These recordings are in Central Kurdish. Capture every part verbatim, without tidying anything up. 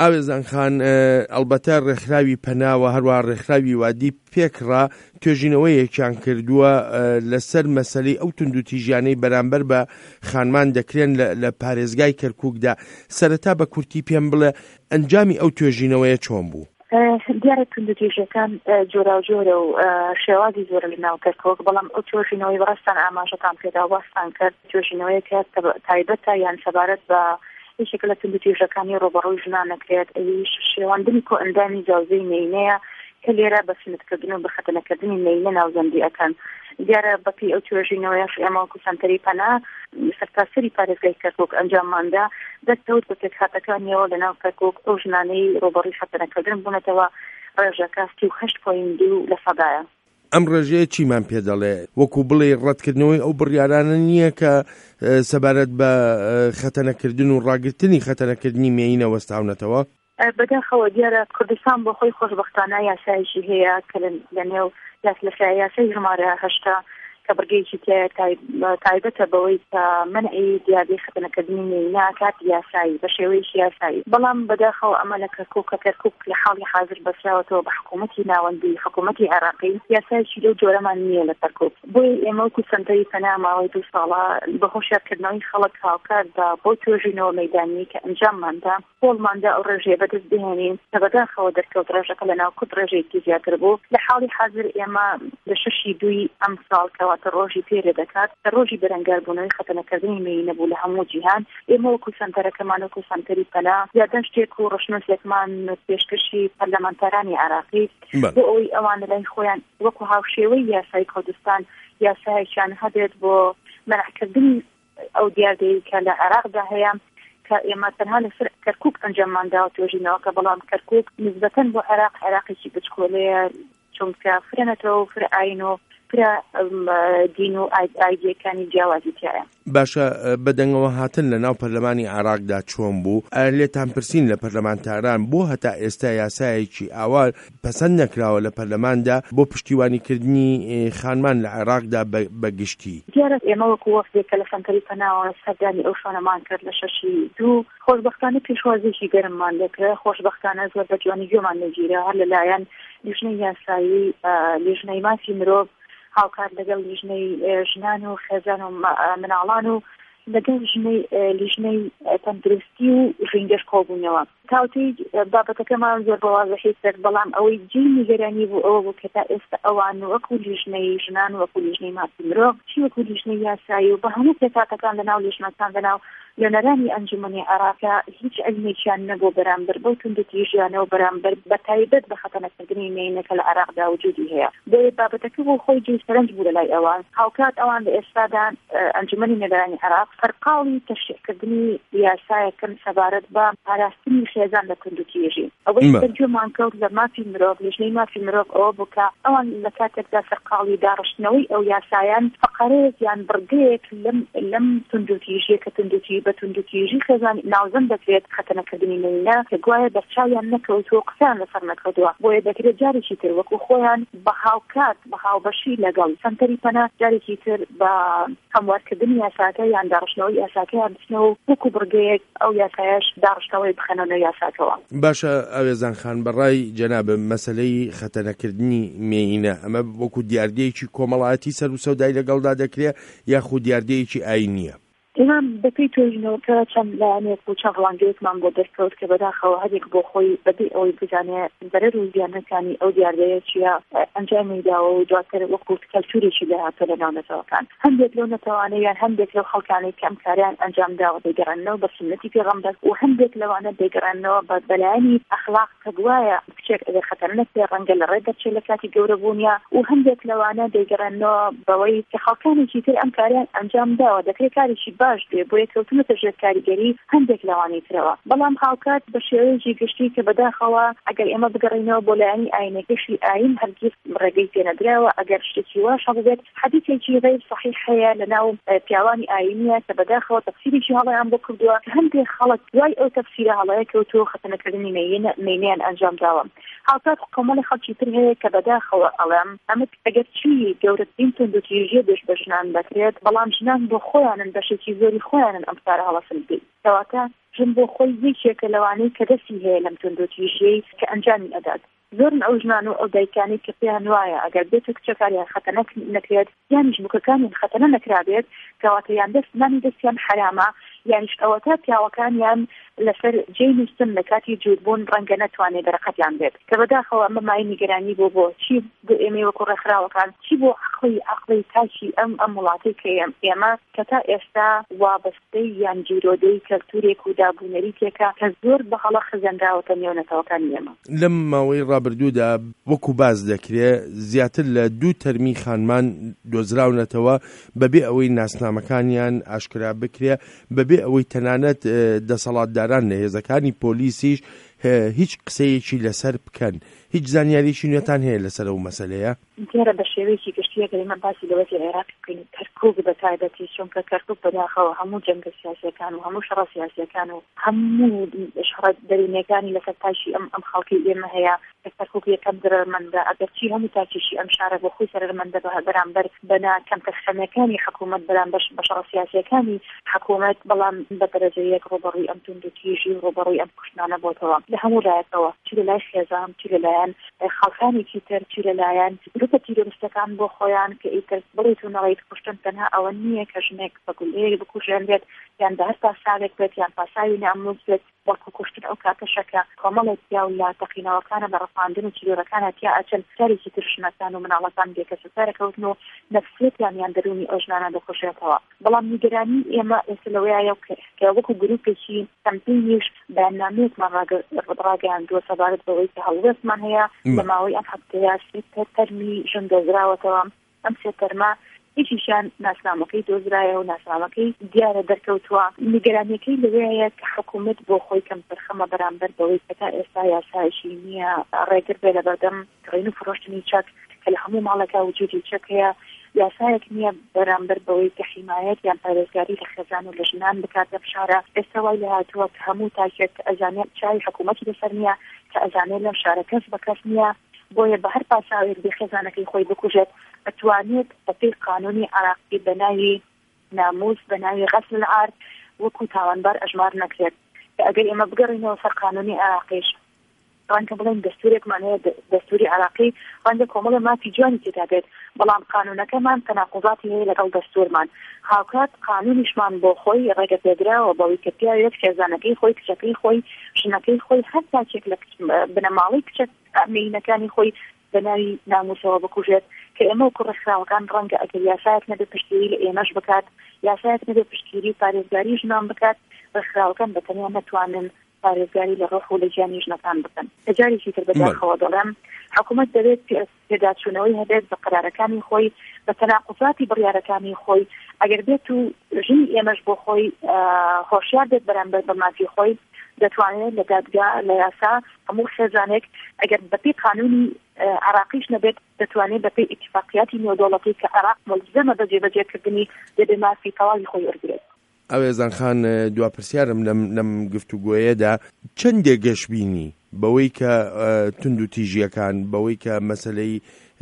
ئاوێزان خان ئەلبەتە ڕێکخراوی پەناوە هەروە ڕێکخراوی وادی پێکڕا توێژینەوەیەکیان کردووە لەسەر مەسەلەی ئەو توندوتیژیانەی بەرامبەر بە خانمان دەکرێن لە پارێزگای کەرکووکدا. سەرەتا بە کورتی پێم بڵێ ئەنجامی ئەو توێژینەوەیە چۆن بوو؟ دیارە توندوتیژەکان جۆرا و جۆرە و شێوازی زۆرە لە ناو کەرکووک، بەڵام ئەو توێژینەوەی بەڕاستان ئاماژەتان پێدا واستان کرد توێژینەوەیەکە تایبەتە یان سەبارەت بە هیچێک لە توندوتیژەکانی ڕۆبەڕۆی ژنان نەکرێت. ئەویش شێواندنی کۆ ئەندامی جیاوازەی مەینەیە کە لێرە بە سنتکردن و بەخەتەنەکردنی مەینە ناوزەندی ئەکەن. دیارە بەپی ئەو توێژینەوەیەش ئێمە وەکو سەنتەری پەنا سەرتاسەری پارێزگای کەرکووک ئەنجامماندا دەستەوت بە پێکهاتەکانیەوە لە ناو کەرکووک ئەو ژنانەی ڕۆبەڕۆی خەتەنەکردن بوونەتەوە ڕێژەکە سی و هەشت پۆینت دوو لە سەدایە. ئەم ڕێژەیە چیمان پێ دەڵێ؟ وەکو بڵێ ڕەتکردنەوەی ئەو بڕیارانە نییە کە سەبارەت بە خەتەنەکردن و ڕاگررتنی خەتەنەکردنی مێینە وەستاونەتەوە؟ بەداخەوە دیارە کوردستان بۆ خۆی خۆشبەختانە یاسایشی هەیە کە لە نێو یاسای ژمارە هەشتا کە بڕگەیەکی تایبەتە بەوەی کە منعی دیاردەی خەتەنەکردنی مێینە کات یاسایی بە شێوەیەکی یاسایی. بەڵام بەداخەوە ئەمە لە کەرکووک کە کەرکووک لە حاڵی حاضر بەسراوەتەوە بە حکوومەتی ناوەندی حکوومەتی عێراقی یاسایشی لەو جۆرەمان نییە لە کەرکووک. بۆی ئێمە وەکو سەنتەری پەنا ماوەی دوو ساڵە بە هۆشیارکردنەوەی خەڵک هاوکاردا بۆ توێژینەوە مەیدانی کە ئەنجامماندا پۆڵماندا ئەو ڕێژەیە بەدەست بهێنین کە بەداخەوە دەرکەوت ڕێژەکە لە ناو کورد ڕێژەیەکی زیاتر بوو. لە حاڵی حاضر ئێمە لە شەشی دووی ئەم ساڵ کەواتە ڕۆژی پێرە دەکات کە ڕۆژی بەرەنگاربوونەوەی خەتەنەکردنی مێینە بوو لە هەموو جیهان. ئێمە وەکو سەنتەرەکەمان وەکو سەنتەری پەنا یادەن شتێک و ڕۆشنووسێکمان پێشکەشی پەرلەمانتارانی عێراقی بۆ ئەوەی ئەوانە لای خۆیان وەکو هاوشێوەی یاسای کوردستان یاسایەکیان هەبێت بۆ مەنعکردنی ئەو دیاردەیە کە لە عێراقدا هەیە کە ئێمە تەنها لەسەر کەرکووک ئەنجامماندا توێژینەوە کە بەڵام کەرکووک نسبەتەن بۆ عێراق عێراقێکی بچکۆلەیە چونکە فرێنەتەوە فرە ئاین و فرە دین و ئایدیەکانی جیاوازی تایە. باشە بەدەنگەوە هاتن لە ناو پەرلەمانی عێراقدا چۆن بوو؟ لێتان پرسین لە پەرلەمانتاران بۆ هەتا ئێستا یاسایەکی ئاوا پەسەند نەکراوە لە پەرلەماندا بۆ پشتیوانیکردنی خانمان لە عێراقدا بەگشتی؟ دیارە ئێمە وەکو وەفدێکە لە سەنتەری پەناوە سەردانی ئەو شانەمان کرد لە شەشی دوو خۆشبەختانە پێشوازیشی گەرممان دەکرێت. خۆشبەختانە زۆر بە جوانی گوێمان نەگیرە هەر لەلایەن لیژنەی یاسایی لیژنەی مافی مرۆڤ هاوکار لەگەڵ لیژنەی ژنان و خێزان و مناڵان و لەگەڵ لیژنەی تەندروستی و ژینگەش کۆبوونەوە. تاوتەی بابەتەکەمان زۆر بەوازەحی کرد، بەڵام ئەوەی جێی نیگەرانی بوو ئەوە بوو کە تا ئێستا ئەوان وەکو لیژنەی ژنان وەکو لیژنەی مافی مرۆڤ چی وەکو لیژنەی یاسایی و بە هەموو پێکاتەکان لەناو لیژنەکان لەناو لێنەرانی ئەنجومەنی عێراقا هیچ عەلمێکیان نەبوو بەرامبەر بەو توندوتیژیانەوە بەرامبەر بە تایبەت بە خەتەنەکردنی مێینەکە لە عێراقدا وجودی هەیە. بۆیە بابەتەکە بۆ خۆی جێسەرنج بوو لەلای ئەوان. هاوکات ئەوان لە ئێستادا ئەنجومەنی نێرانی عێراق فەرقاڵی تەشریعکردنی یاسایەکەن سەبارەت بە پاراستنی خێزان لە توندوتیژی. ئەوەی تەرجەمان کەوت لە مافی مرۆڤ لیژنەی مافی مرۆڤ ئەوە بوو کە ئەوان لە کاتێکدا فەرقاڵی داڕشتنەوەی ئەو یاسایان فەقەرەیەک یان بڕگەیەک لەم لەم توندوتیژیە کە توندوتی بە توندوتیژی خێزان ناوزەند دەکرێت خەتەنەکردنی مێینە کە گوایە دەرچاویان نەکەوتووە قسەیان لەسەر نەکەوتووە. بۆیە دەکرێت جارێکی تر وەکو خۆیان بە هاوکات بە هاوبەشی لەگەڵ سەنتەری پەنا جارێکی تر بە هەموارکردنی یاساکە یان داڕشتنەوەی یاساکەیان بچنەوە وەکو بڕگەیەک ئەو یاسایەش داڕشتنەوەی بخەنەوە یاساکەوە. باشە ئاوێزان خان بەڕای جەنابە مەسەلەی خەتەنەکردنی مێینە ئەمە وەکو دیاردەیەکی کۆمەڵایەتی سەر و سەودای لەگەڵدا دەکرێت یاخود دیاردەیەکی ئاینیە؟ ئێمە بەپێی توێژینەوەکە چەند لایەنێک و چەند ڕەوانگەیەکمان بۆ دەرکەوت کە بەداخەوە هەرێک بۆ خۆی بەبێ ئەوەی بزانێت بەرەر و زیانەکانی ئەو دیاردەیە چیە ئەنجامی داوە و دواتر وەکو کەلتوریشی داهاتوە لە ناو نەتەوەکان. هەندێک لەو نەتەوانەیان هەندێک لەو خەڵکانەی کە ئەم کاریان ئەنجام داوە دەیگەڕێنەوە بە سنەتی پێغەمبەر و هەندێک لەوانە دەیگەڕێنەوە بە بەلایەنی ئەخلاق کە گوایە کچێک ئەگەر خەتەرنەک بێ ڕەنگە لە ڕێ دەرچێت لە کاتی گەورەبوونیە و هەندێک لەوانە دەیگەڕێنەوە بەوەی کە خەڵکانێکی تر ئەم کاریان ئەنجام داوە دەکرێت کاریشی باش بێ بۆ کەوتنەتە ژێر کاریگەری هەندێک لەوانی ترەوە. بەڵام هاوکات بە شێوەیەکی گشتی کە بەداخەوە ئەگەر ئێمە بگەڕینەوە بۆ لایەنی ئاینەکەشی ئاین هەرگیز ڕێگەی پێ نەدراوە. ئەگەر شتێکی واش هەبێت حەدیثێکی غەیر صەحیح هەیە لەناو پیاوانی ئاینیە کە بەداخەوە تەفسیرێکی هەڵەیان بۆ کردووە کە هەندێک خەڵک دوای ئەو تەفسیرە هەڵەیە کەوتووە خەتەنەکردنی مێینەیان ئەنجام داوە. هاوکات کۆمەڵی خەڵکی تر هەیە کە بەداخەوە ئەڵێم ئەمە ئەگەر چی گەورەترین توندوتیژیە بێش بە ژنان دەکرێت بەڵام ژنان بۆ خۆیانن بەشێکی بەشی زۆری خۆیانن ئەم کارە هەڵەسن بکەیت کەواتە ژن بۆ خۆی یەکێکە لەوانەی کە دەستی هەیە لەم تونندوتیژەی کە ئەنجامی ئەدات زۆرن ئەو ژنان و ئەو دایکانی کە پێیان وایە ئەگەر بێت کچەکاریان خەتەنە نەکرێت یانیش بووکەکانیان خەتەنە نەکرابێت کەواتە یان دەستمانی دەستیان حرامە یانیش ئەوەتە پیاوەکانیان لەسەر جێی نووسن لە کاتی جوودبوون ڕەنگە نەتوانێت بەرەقەتیان بێت کە بەداخەوە ئەمە مای نیگەرانی بۆ بۆ چی بۆ ئێمە وەکو ڕێکخراوەکان چی بۆ عەقڵی عەقڵی تاچی ئەم ئەم وڵاتی کە ئێمە کە تا ئێستا وابەستەی یان جیرۆدەی کەلتورێک و دابوونەری تێکە کە زۆر بەهەڵە خزەندراوەتە نێونەتەوەکانی ئێمە لەم ماوەی ڕابردوودا وەکو باز دەکرێت زیاتر لە دوو تەرمی خانمان دۆزراونەتەوە بەبێ ئەوەی ناسنامەکانیان ئاشکرا بکرێ بەبێ ئەوەی تەنانەت دەسەڵاتداران لە هێزەکانی پۆلیسیش هیچ قسەیەکی لەسەر بکەن هیچ زانیاریشی نوێتان هەیە لەسەر ئەو مەسەلەیە دیارە بە شێوەیەکی گشتیەکە ئێمە باسی دەوڵەتی عێراق بکەین کەرکووک بە تایبەتی چونکە کەرکووک بەداخەوە هەموو جەنگە سیاسیەکان و هەموو شەڕە سیاسیەکان و هەموو شەڕە دەرونیەکانی لەسەر تاشی ئەم ئەم خەڵکی ئێمە هەیە کە کەرکووک یەکەم درەرمەندە ئەگەرچی هەموو تاکیشی ئەم شارە بۆ خۆی سەرەرمەندە بەرامبەر بەنا کەمتەخەمەکانی حکوومەت بەرامبەر بە شەڕە سیاسیەکانی حکوومەت بەڵام بە دەرەجەیەک ڕۆبەڕووی ئەم توندوتیژی و ڕۆبەڕووی ئەم کوشتانە بۆتەوە لە هەموو لایەکەوە چی لە لای خێزان چی لەلایەن خەڵکانێکی تر چی لەلایەن گروپە تیرۆریستەکان بۆ خۆیان کە ئیتر بڕیت و نەڵیت کوشتن تەنها ئەوە نییە کە ژنێک بە گولەیەک بکوژێن بێت یان بە هەر پاساوێک بێت یان پاساوی ناموز بێت بەڵکو کوشتن ئەو کاتەشەکە کۆمەڵێک پیا و لا تەقینەوەکانە بە ڕەفاندن و تیرۆرەکانە تیا ئەچن سەرێکی تر ژنەکان و مناڵەکان بێکە سەرەکەوتن و نەفسیەتیان یان دەرونی ئەو ژنانە دەخۆشێتەوە بەڵام نیگەرانی ئێمە ئێستا لەوەیە کە وەکو گروپێکی کەمپینیش بەیاننامەیەکمان ڕاگەیاندووە سەبارەت بەوەی کە هەڵوێستمان هەیە لە ماوەی ئەم هەفتەیە سێ تەرمی ژن دۆزراوەتەوە ئەم سێ تەرمە هیچیشان ناسنامەکەی دۆزرایە و ناسنامەکەی دیارە دەرکەوتووە نیگەرانیەکەی لەوەیە کە حکوومەت بۆ خۆی کەم پرخەمە بەرامبەر بەوەی کە تا ئێستا یاسایشی نییە ڕێگر بێ لە بەردەم کڕین و فرۆشتنی چەک کە لە هەموو ماڵەکە وجودی چەک هەیە یاسایەک نییە بەرامبەر بەوەی کە حیمایەت یان پارێزگاری لە خێزان و لە ژنان بکاتە شارە ئێستا وای لە هاتووە کە هەموو تاکێت کە ئەزانێت چای حکوومەتی لەسەر نییە کە ئەزانێت لەم شارە کەس بە کەس نییە بۆیە بە هەر پاساوێک بێ خێزانەکەی خۆی بکوژێت ئەتوانێت بەپێی قانونی عراقی بە ناوی ناموس بە ناوی غەسل العار وەکو تاوانبار ئەژمار نەکرێت کە ئەگەر ئێمە بگەڕینەوە سەر قانونی عراقیش ڕەنگە بڵێن دەستورێکمان هەیە دەستوری عراقی ڕەنگە کۆمەڵە مافی جوانی تێدا بێت بەڵام قانونەکەمان تەناقوزاتی هەیە لەگەڵ دەستورمان هاوکات قانونیشمان بۆ خۆی ڕێگە پێدراوە بەوەی کە پیاوێت خێزانەکەی خۆی کچەکەی خۆی ژنەکەی خۆی هەر تاکێک لە بنەماڵی کچە مینەکانی خۆی بە ناوی ناموسەوە بکوژێت کە ئێمە و کوڕەخراوەکان ڕەنگە ئەگەر یاسایەک نەبێت پشتگیری لە ئێمەش بکات یاسایەک نەبێت پشتگیری پارێزگاری ژنان بکات ڕێکخراوەکان بەتەنیا نەتوانن پارێزگاری لە ڕۆح و لە گیانی ژنەکان بکەن جارێکی تر بەداخەوە دەڵێم حکوومەت دەبێت پێداچوونەوەی هەبێت بە قرارەکانی خۆی بە تەناقوزاتی بڕیارەکانی خۆی ئەگەر بێت و ژنی ئێمەش بۆ خۆی هۆشیار بێت بەرامبەر بە مافی خۆی دەتوانێت لە دادگا لە یاسا هەموو خێزانێک ئەگەر بەپێی قانونی عراقیش نەبێت دەتوانێت بەپێی ئیتفاقیاتی نێودەوڵەتی کە عراق ملزمە بە جێبەجێکردنی دەبێ مافی تەواوی خۆی وەرگرێت. ئەوێزان خان دواپرسیارم لەم گفتوگۆیەدا چەندێک گەشببینی بەوەی کە تند و تیژیەکان بەوەی کە مەسلەی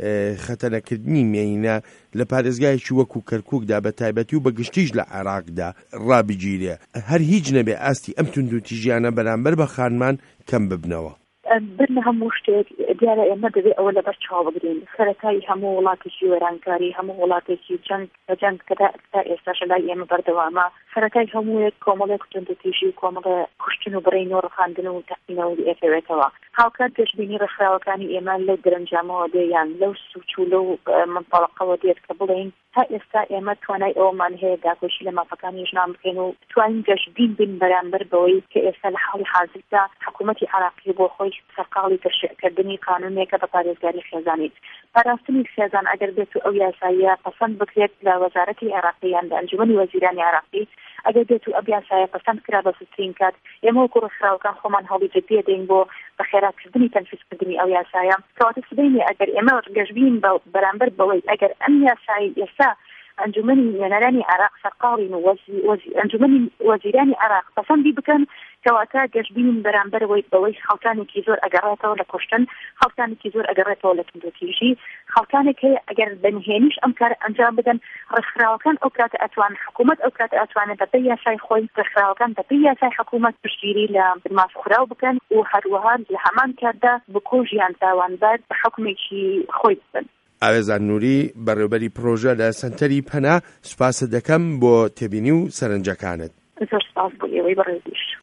خەتەنەکردنی مێینە لە پارێزگایکی وەکو کەرکووکدا بە تایبەتی و بەگشتیش لە عێراقدا ڕابگیرێ هەر هیچ نەبێ ئاستی ئەم تند و تیژیانە بەرامبەر بە خانمان کەم ببنەوە برن هەموو شتێک دیارە ئێمە دەبێت ئەوە لەبەر چاو بگرین سەرەتایی هەموو وڵاتێکی وێرانکاری هەموو وڵاتێکی جەنگ بە جەنگ کەدا ئێستاش لای ئێمە بەردەوامە سەرەتای هەموویەک کۆمەڵێک تند و تیژی و کۆمەڵە کوشتن و بڕین و ڕخاندن و تەقینەوە ئێکەوێتەوە هاوکات پێشبینی ڕێکخراوەکانی ئێمە لەو درەنجامەوە دێیان لەو سوچ و لەو منطەڵقەوە دێت کە بڵێن تا ئێستا ئێمە توانای ئەومان هەیە داگۆشی لە مافەکانی ژنان بکەین و توانین گەشتبین بین بەرامبەر بەوەی کە ئێستا لە حاڵی حاضردا حکوومەتی عراقی بۆ خۆی سەرقاڵی تەشریعکردنی قانونێکە بە پارێزگاری خێزانی پاراستنی خێزان ئەگەر بێت و ئەو یاساییە پەسەند بکرێت لە وەزارەتی عێراقییان لە ئەنجومەنی وەزیرانی عراقی ئەگەر بێت و ئەو یاسایە پەسەند کرا بە سوترین کات ئێمە وەکو ڕێکخراوەکان خۆمان هەوڵی جدی دەین بۆ بە خێراتکردنی تەنفیزکردنی ئەو یاسایە کەواتە سبەینێ ئەگەر ئێمە گەشتبین بەرامبەر بەوەی ئەگەر ئەم یاسایی ئێستا ئەنجومەنی نوێنەرانی عێراق سەرقاڵین و ئەنجومەنی وەزیرانی عێراق پەسەندی بکەن کەواتە گەشتبینین بەرامبەرەوەی بەوەی خەڵکانێکی زۆر ئەگەڕێتەوە لە کوشتن، خەڵکانێکی زۆر ئەگەڕێتەوە لە توندوتیژی، خەڵکانێک هەیە ئەگەر بەنهێنیش ئەم کار ئەنجام بدەن ڕێکخراوەکان ئەو کاتە ئەتوان حکوومەت ئەو کاتە ئەتوانێت بەپێی یاسای خۆی ڕێکخراوەکان بەپێی یاسای حکوومەت پشتگیری لە مافخراو بکەن و هەروەها لە هەمان کاتدا بکوژیان تاوانبار بە حکومێکی خۆی بن. ئاوێزان نووری بەڕێوەبەری پرۆژە لە سنتەری پەنا سوپاس دەکەم بۆ تێبینی و سەرنجەکانت. زۆر سپاس بۆ ئێوەی بەڕێوەبەر.